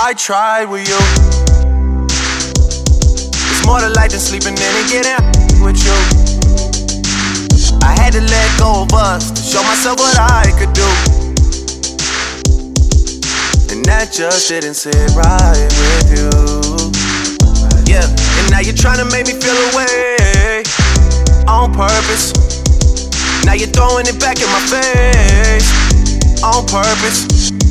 I tried with you. It's more to life than sleeping in and getting with you. I had to let go of us to show myself what I could do. And that just didn't sit right with you. Yeah, and now you're trying to make me feel away on purpose. Now you're throwing it back in my face on purpose.